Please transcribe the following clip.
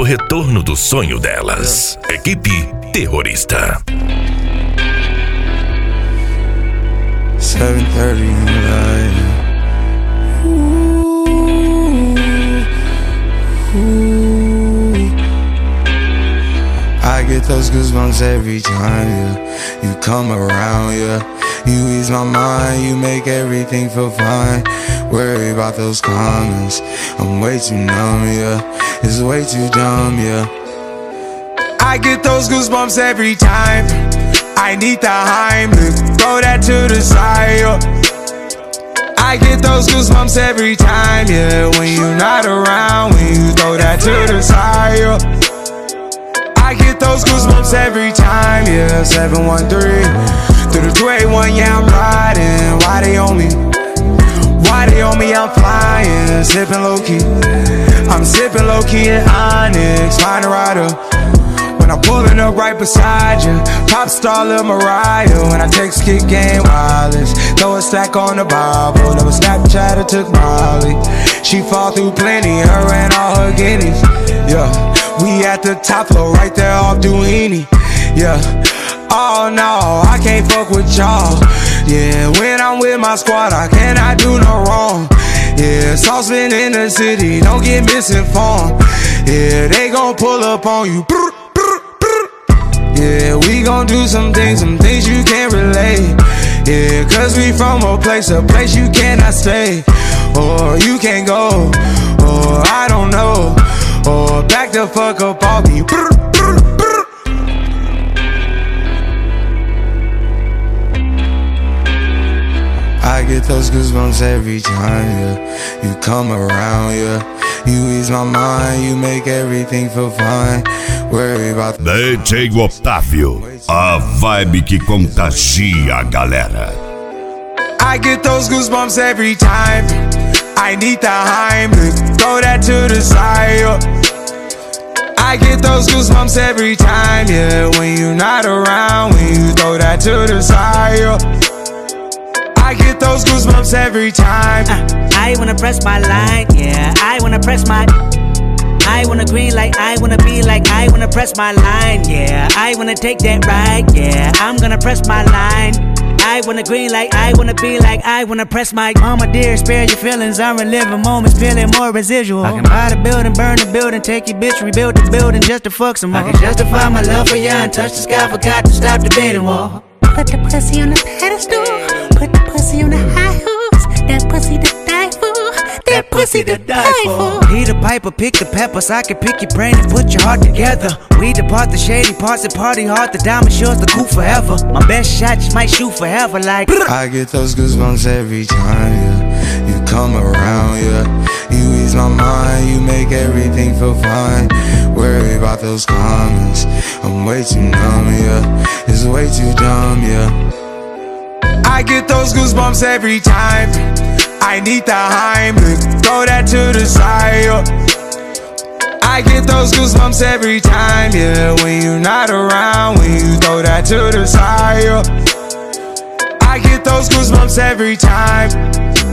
retorno do sonho delas. Equipe Terrorista. 7:30 in the night. I get those goosebumps every time, yeah. You come around, yeah. You ease my mind, you make everything feel fine. Worry about those comments, I'm way too numb, yeah. It's way too dumb, yeah. I get those goosebumps every time. I need the Heimlich, throw that to the side, yeah. I get those goosebumps every time, yeah. When you're not around, when you throw that to the side, yeah. I get those goosebumps every time, yeah. 713 through the 281, yeah, I'm riding. Why they on me? Why they on me? I'm flying, sipping low key. I'm sipping low key in Onyx, find a rider. When I'm pulling up right beside you, pop star Lil Mariah. When I text kick game wireless, throw a stack on the Bible. Never Snapchat or took Molly. She fall through plenty, her and all her guineas. Yeah, we at the top floor, right there off Duini. Yeah, oh no, I can't fuck with y'all. Yeah, when I'm with my squad, I cannot do no wrong. Yeah, saucepan in the city, don't get misinformed. Yeah, they gon' pull up on you. Yeah, we gon' do some things you can't relate. Yeah, cause we from a place you cannot stay. Or you can't go, or I don't know. Or back the fuck up off me. I get those goosebumps every time, yeah. You come around, yeah. You ease my mind, you make everything feel fine. Worry about DJ Otávio, a vibe que contagia a galera. I get those goosebumps every time. I need the Heimlich, throw that to the side, yeah. I get those goosebumps every time, yeah. When you're not around, when you throw that to the side, yeah. I get those goosebumps every time. I wanna press my line, yeah. I wanna press my. I wanna green like I wanna be like I wanna press my line, yeah. I wanna take that ride, yeah. I'm gonna press my line. I wanna green like I wanna be like I wanna press my. Mama dear, spare your feelings. I'm reliving moments, feeling more residual. I can buy the building, burn the building, take your bitch, rebuild the building just to fuck some more. I can justify my love for you and touch the sky, forgot to stop the debating wall. Put the pussy on the pedestal, put the pussy on the high horse. That pussy to die for, that pussy to die for. He the piper, pick the peppers. I can pick your brain and put your heart together. We depart the shady parts and party hard. The diamond yours, the cool forever. My best shot just might shoot forever like. I get those goosebumps every time, yeah. You come around, yeah. You ease my mind, you make everything feel fine. Worry about those comments, I'm way too numb, yeah. It's way too dumb, yeah. I get those goosebumps every time. I need the Heimlich, throw that to the side, yeah. I get those goosebumps every time, yeah. When you're not around, when you throw that to the side, yeah. I get those goosebumps every time.